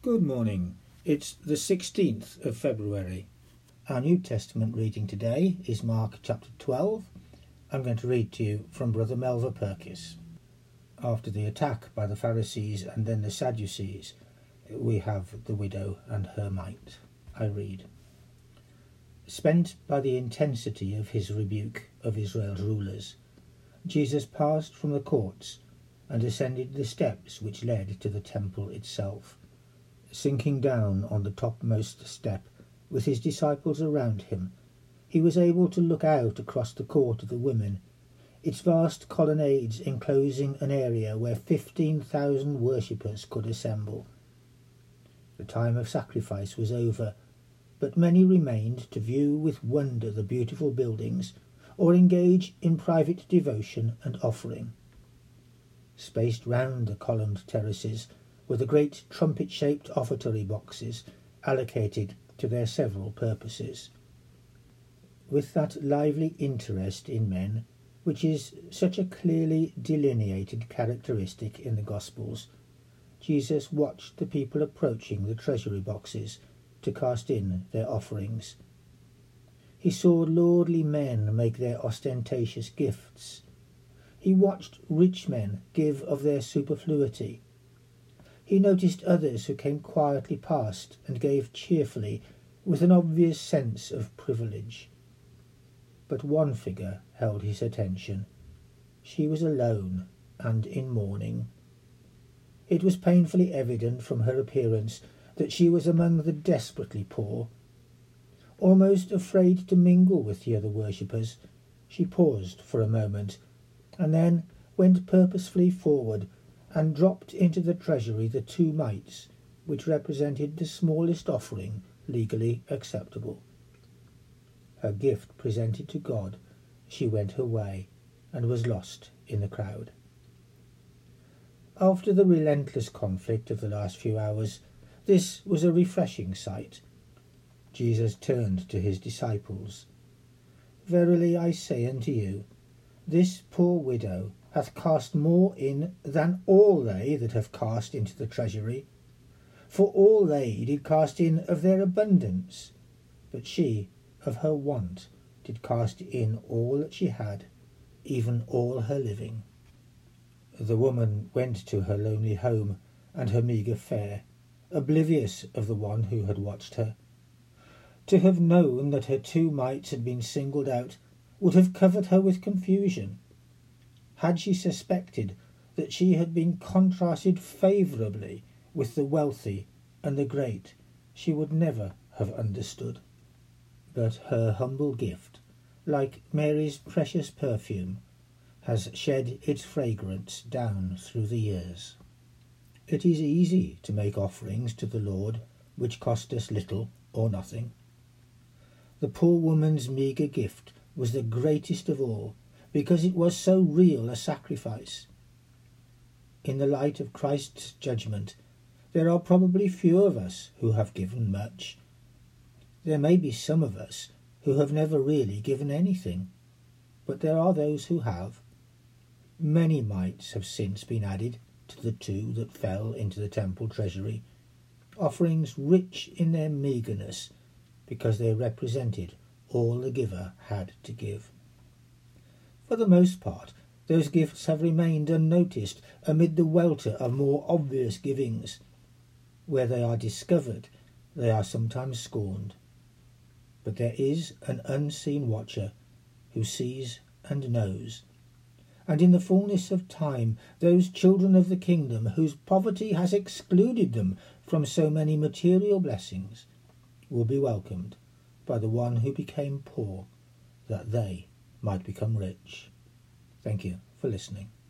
Good morning. It's the 16th of February. Our New Testament reading today is Mark chapter 12. I'm going to read to you from Brother Melva Purkis. After the attack by the Pharisees and then the Sadducees, we have the widow and her mite. I read. Spent by the intensity of his rebuke of Israel's rulers, Jesus passed from the courts and ascended the steps which led to the temple itself. Sinking down on the topmost step, with his disciples around him, he was able to look out across the court of the women, its vast colonnades enclosing an area where 15,000 worshippers could assemble. The time of sacrifice was over, but many remained to view with wonder the beautiful buildings, or engage in private devotion and offering. Spaced round the columned terraces were the great trumpet-shaped offertory boxes allocated to their several purposes. With that lively interest in men, which is such a clearly delineated characteristic in the Gospels, Jesus watched the people approaching the treasury boxes to cast in their offerings. He saw lordly men make their ostentatious gifts. He watched rich men give of their superfluity. He noticed others who came quietly past and gave cheerfully, with an obvious sense of privilege. But one figure held his attention. She was alone and in mourning. It was painfully evident from her appearance that she was among the desperately poor. Almost afraid to mingle with the other worshippers, she paused for a moment, and then went purposefully forward and dropped into the treasury the 2 mites, which represented the smallest offering legally acceptable. Her gift presented to God, she went her way and was lost in the crowd. After the relentless conflict of the last few hours, this was a refreshing sight. Jesus turned to his disciples. Verily I say unto you, this poor widow hath cast more in than all they that have cast into the treasury. For all they did cast in of their abundance, but she of her want did cast in all that she had, even all her living. The woman went to her lonely home and her meagre fare, oblivious of the one who had watched her. To have known that her 2 mites had been singled out would have covered her with confusion. Had she suspected that she had been contrasted favourably with the wealthy and the great, she would never have understood. But her humble gift, like Mary's precious perfume, has shed its fragrance down through the years. It is easy to make offerings to the Lord which cost us little or nothing. The poor woman's meagre gift was the greatest of all, because it was so real a sacrifice. In the light of Christ's judgment, there are probably few of us who have given much. There may be some of us who have never really given anything, but there are those who have. Many mites have since been added to the 2 that fell into the temple treasury, offerings rich in their meagreness, because they represented all the giver had to give. For the most part, those gifts have remained unnoticed amid the welter of more obvious givings. Where they are discovered, they are sometimes scorned. But there is an unseen watcher who sees and knows, and in the fullness of time those children of the kingdom whose poverty has excluded them from so many material blessings will be welcomed by the one who became poor, that they might become rich. Thank you for listening.